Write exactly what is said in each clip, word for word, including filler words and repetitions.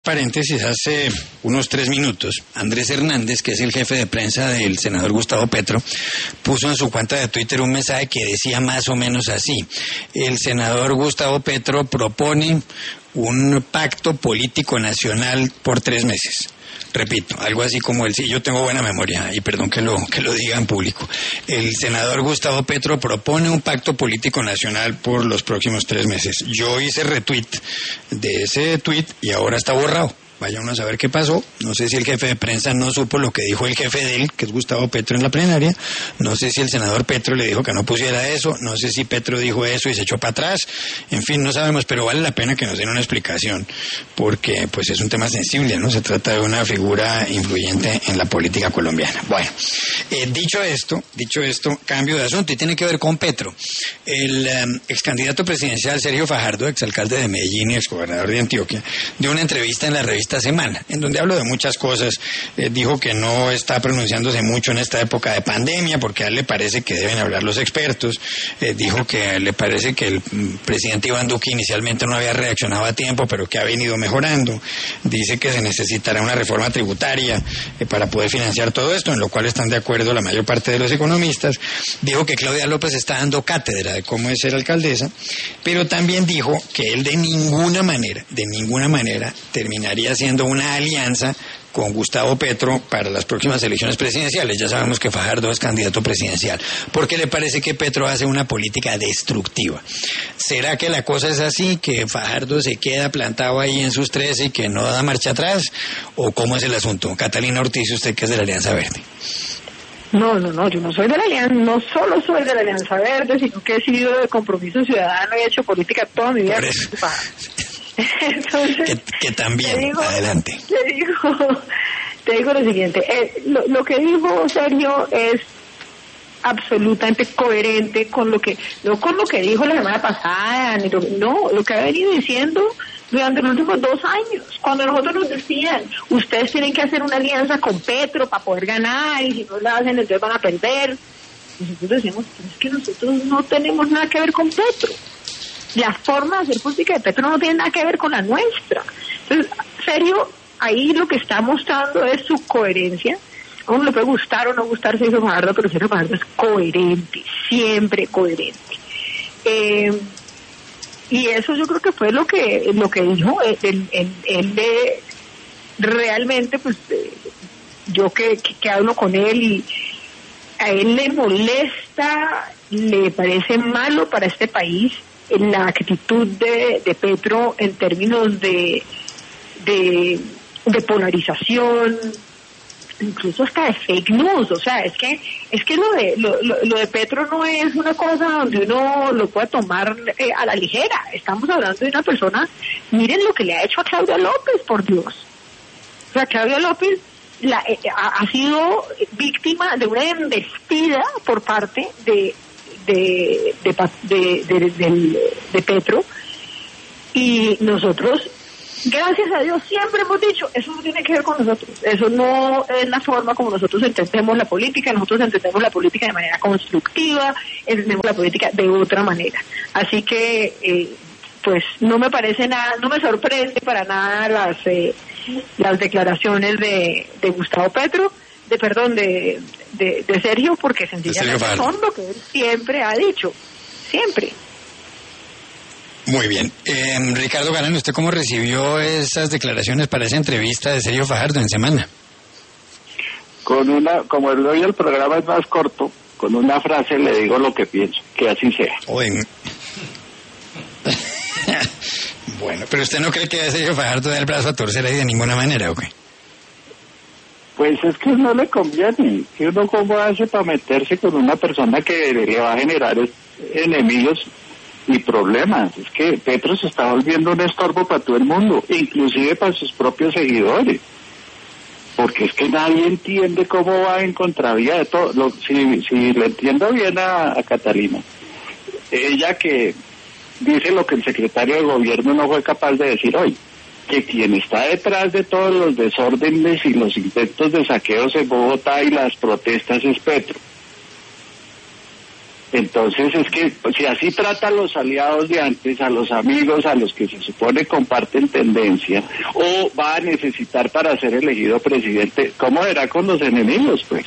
paréntesis, hace unos tres minutos, Andrés Hernández, que es el jefe de prensa del senador Gustavo Petro, puso en su cuenta de Twitter un mensaje que decía más o menos así: el senador Gustavo Petro propone un pacto político nacional por tres meses. Repito, algo así como el, sí, yo tengo buena memoria, y perdón que lo, que lo diga en público. El senador Gustavo Petro propone un pacto político nacional por los próximos tres meses. Yo hice retweet de ese tweet y ahora está borrado. Vaya uno a saber qué pasó. No sé si el jefe de prensa no supo lo que dijo el jefe de él, que es Gustavo Petro, en la plenaria. No sé si el senador Petro le dijo que no pusiera eso. No sé si Petro dijo eso y se echó para atrás. En fin, no sabemos, pero vale la pena que nos den una explicación, porque pues es un tema sensible, ¿no? Se trata de una figura influyente en la política colombiana. Bueno, eh, dicho esto, dicho esto, cambio de asunto y tiene que ver con Petro. El um, ex candidato presidencial Sergio Fajardo, exalcalde de Medellín y exgobernador de Antioquia, dio una entrevista en la revista esta semana, en donde habló de muchas cosas. Eh, dijo que no está pronunciándose mucho en esta época de pandemia porque a él le parece que deben hablar los expertos. Eh, dijo que le parece que el presidente Iván Duque inicialmente no había reaccionado a tiempo, pero que ha venido mejorando. Dice que se necesitará una reforma tributaria eh, para poder financiar todo esto, en lo cual están de acuerdo la mayor parte de los economistas. Dijo que Claudia López está dando cátedra de cómo es ser alcaldesa, pero también dijo que él de ninguna manera, de ninguna manera terminaría haciendo una alianza con Gustavo Petro para las próximas elecciones presidenciales. Ya sabemos que Fajardo es candidato presidencial, porque le parece que Petro hace una política destructiva. ¿Será que la cosa es así, que Fajardo se queda plantado ahí en sus trece y que no da marcha atrás? ¿O cómo es el asunto? Catalina Ortiz, usted que es de la Alianza Verde. No, no, no, yo no soy de la Alianza, no solo soy de la Alianza Verde, sino que he sido de Compromiso Ciudadano y he hecho política toda mi vida. Por eso. Entonces, que, que también, te digo, adelante. Te digo, te digo lo siguiente, eh, lo, lo que dijo Sergio es absolutamente coherente con lo que, no con lo que dijo la semana pasada, ni lo, no, lo que ha venido diciendo durante los últimos dos años, cuando nosotros nos decían, ustedes tienen que hacer una alianza con Petro para poder ganar, y si no la hacen, entonces van a perder. Nosotros decimos, es que nosotros no tenemos nada que ver con Petro. La forma de hacer política de Petro no tiene nada que ver con la nuestra. Entonces, Sergio, ahí lo que está mostrando es su coherencia. A uno le puede gustar o no gustar Sergio Fajardo, pero Sergio Fajardo es coherente, siempre coherente. Eh, y eso yo creo que fue lo que lo que dijo. Él, él, él de, realmente, pues, eh, yo que, que, que hablo con él y a él le molesta, le parece malo para este país la actitud de, de Petro en términos de, de de polarización, incluso hasta de fake news. O sea, es que es que lo de lo, lo, lo de Petro no es una cosa donde uno lo pueda tomar eh, a la ligera. Estamos hablando de una persona, miren lo que le ha hecho a Claudia López, por Dios. O sea, Claudia López la, eh, ha, ha sido víctima de una embestida por parte de De de, de, de, de, de Petro, y nosotros, gracias a Dios, siempre hemos dicho, eso no tiene que ver con nosotros, eso no es la forma como nosotros entendemos la política. Nosotros entendemos la política de manera constructiva, entendemos la política de otra manera. Así que eh, pues no me parece nada, no me sorprende para nada las eh, las declaraciones de, de Gustavo Petro, de perdón, de, de, de Sergio, porque sencillamente son lo que él siempre ha dicho, siempre. Muy bien. Eh, Ricardo Galán, ¿usted cómo recibió esas declaraciones para esa entrevista de Sergio Fajardo en semana? Con una, como el hoy el programa es más corto, con una frase le digo lo que pienso, que así sea. Oye. Bueno, pero ¿usted no cree que a Sergio Fajardo dé el brazo a torcer ahí de ninguna manera, o qué? Pues es que no le conviene, que uno cómo hace para meterse con una persona que le va a generar enemigos y problemas. Es que Petro se está volviendo un estorbo para todo el mundo, inclusive para sus propios seguidores, porque es que nadie entiende cómo va en contravía de todo. Lo, si, si le entiendo bien a, a Catalina, ella que dice lo que el secretario de gobierno no fue capaz de decir hoy, que quien está detrás de todos los desórdenes y los intentos de saqueos en Bogotá y las protestas es Petro. Entonces es que si así trata a los aliados de antes, a los amigos, a los que se supone comparten tendencia, o va a necesitar para ser elegido presidente, ¿cómo será con los enemigos, pues?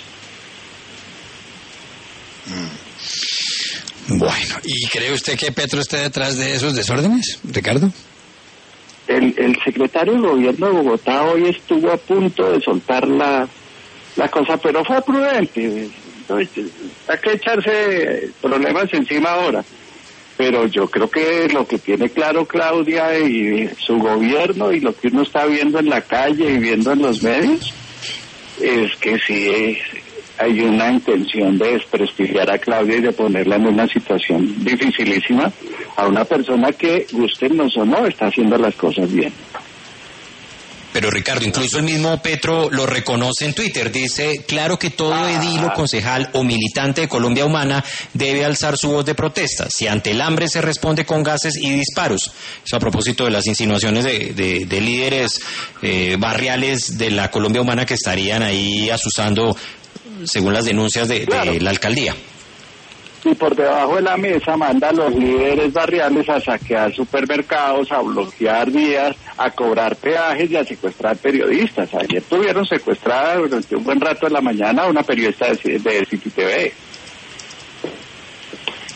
Bueno, ¿y cree usted que Petro esté detrás de esos desórdenes, Ricardo? El, el secretario de Gobierno de Bogotá hoy estuvo a punto de soltar la, la cosa, pero fue prudente. Hay que echarse problemas encima ahora. Pero yo creo que lo que tiene claro Claudia y su gobierno y lo que uno está viendo en la calle y viendo en los medios es que sí hay una intención de desprestigiar a Claudia y de ponerla en una situación dificilísima a una persona que, gustenos o no, está haciendo las cosas bien. Pero Ricardo, incluso el mismo Petro lo reconoce en Twitter, dice, claro que todo ah. edil o concejal o militante de Colombia Humana debe alzar su voz de protesta, si ante el hambre se responde con gases y disparos. Eso a propósito de las insinuaciones de, de, de líderes eh, barriales de la Colombia Humana que estarían ahí asusando, según las denuncias de, claro. de la alcaldía. Y por debajo de la mesa manda a los líderes barriales a saquear supermercados, a bloquear vías, a cobrar peajes y a secuestrar periodistas. Ayer tuvieron secuestrada durante un buen rato en la mañana a una periodista de, de City T V.